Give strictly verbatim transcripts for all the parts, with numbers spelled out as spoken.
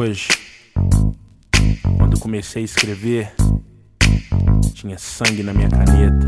hoje, quando comecei a escrever, tinha sangue na minha caneta.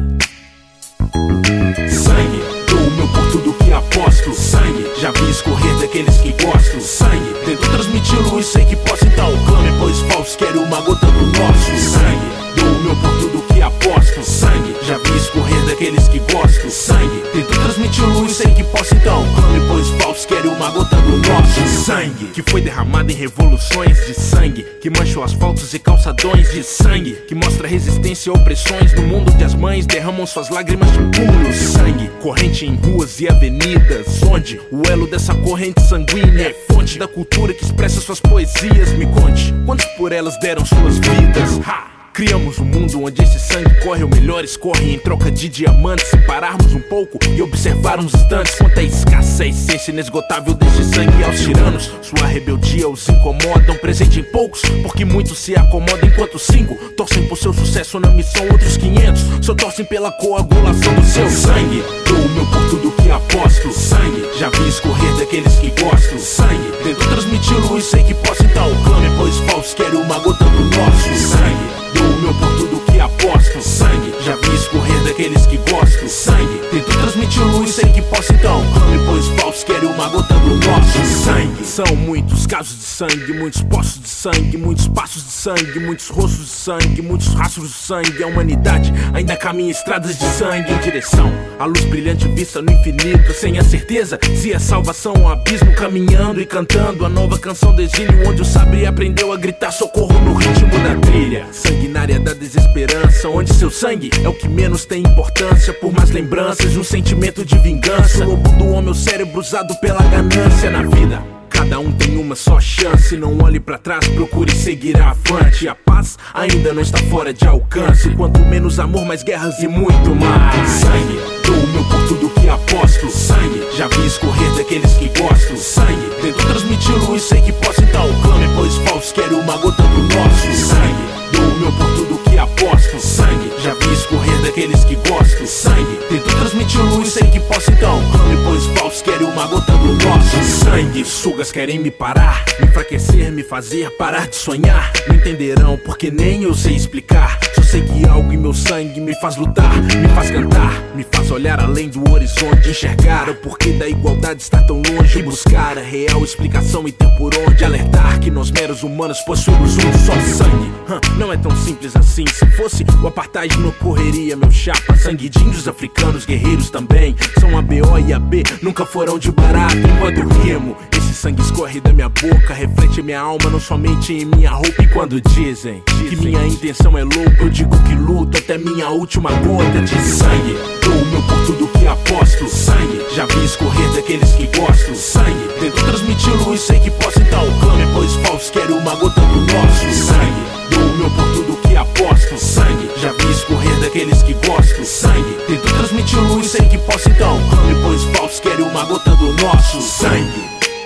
Sangue, dou o meu por tudo que aposto. Sangue, já vi escorrer daqueles que gosto. Sangue, tento transmitir luz, sei que posso, então clame, pois falso quer uma gota do nosso. Sangue, dou o meu por tudo que aposto. Sangue, já vi escorrer daqueles que gosto. Sangue, tento transmitir luz, sei que posso, então clame, pois falso quer uma gota do nosso. Sangue, Que foi derramado em revoluções de sangue, que manchou asfaltos e calçadões de sangue, que mostra resistência e opressões no mundo onde as mães derramam suas lágrimas de puro sangue. Corrente em ruas e avenidas, onde o elo dessa corrente sanguínea é fonte da cultura que expressa suas poesias. Me conte, quantos por elas deram suas vidas? Ha! Criamos um mundo onde esse sangue corre, ou melhor, escorre em troca de diamantes. Se pararmos um pouco e observar uns instantes, quanta escassa a essência inesgotável deste sangue aos tiranos. Sua rebeldia os incomoda, um presente em poucos, porque muitos se acomodam enquanto cinco torcem por seu sucesso na missão. Outros quinhentos só torcem pela coagulação do seu sangue. Dou o meu por tudo que aposto. Sangue, já vi escorrer daqueles que gosto. Sangue, tento transmitir luz, sei que posso, então clame, pois falso quer uma gota do nosso. Sangue, dou o meu por tudo que aposto. Sangue, já vi escorrer daqueles que gosto. Sangue, tento transmitir luz, sei que posso, então clame, pois falso quer uma gota do nosso. Sangue, são muitos casos de sangue, muitos poços de sangue, muitos passos de sangue, muitos rostos de sangue, muitos rastros de sangue. A humanidade ainda caminha estradas de sangue em direção à luz brilhante vista no infinito, sem a certeza se é salvação ou um abismo, caminhando e cantando a nova canção do exílio, onde o sabre aprendeu a gritar socorro no ritmo da trilha sanguinária da desesperança, onde seu sangue é o que menos tem importância, por mais lembranças de um sentimento de vingança. O lobo do homem, o cérebro usado pela ganância na vida. Cada um tem uma só chance, não olhe pra trás, procure seguir avante. A paz ainda não está fora de alcance, quanto menos amor, mais guerras e muito mais. Sangue, dou o meu por tudo que aposto. Sangue, já vi escorrer daqueles que gosto. Sangue, tento transmitir luz, sei que posso, então clame, pois falso quer uma gota do nosso. Sangue, dou o meu por tudo que aposto. Sangue, já vi escorrer daqueles que gosto. Sangue, tento transmitir luz, sei que posso, então clame, pois falso quer uma gota do nosso. Sangue, sugas querem me parar, me enfraquecer, me fazer parar de sonhar. Não entenderão porque nem eu sei explicar. Só sei que algo em meu sangue me faz lutar, me faz cantar, me faz olhar além do horizonte, enxergar o porquê da igualdade estar tão longe e buscar a real explicação e ter por onde alertar que nós meros humanos possuímos um só sangue. Hum, não é tão simples assim. Se fosse, o apartheid não ocorreria, meu chapa. Sangue de índios africanos, guerreiros também são a B O e a B, nunca foram de barato. Enquanto rimo, esse sangue escorre da minha boca, reflete minha alma, não somente em minha roupa. E quando dizem que minha intenção é louca, eu digo que luto até minha última gota de sangue. Dou o meu por tudo que aposto. Sangue, já vi escorrer daqueles que gosto. Sangue, tento transmitir luz, sei que posso, então clame, pois falso quer uma gota do nosso. Sangue, dou o meu por tudo que aposto. Sangue, já vi escorrer daqueles que gosto. Sangue, tento transmitir luz, sei que posso, então clame, pois falso quer uma gota do nosso. Sangue.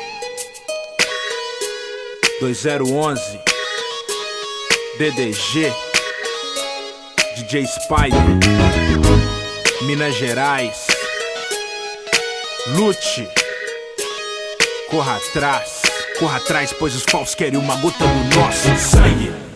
dois zero onze D D G D J Spider, Minas Gerais. Lute, corra atrás, corra atrás, pois os falsos querem uma gota do nosso sangue.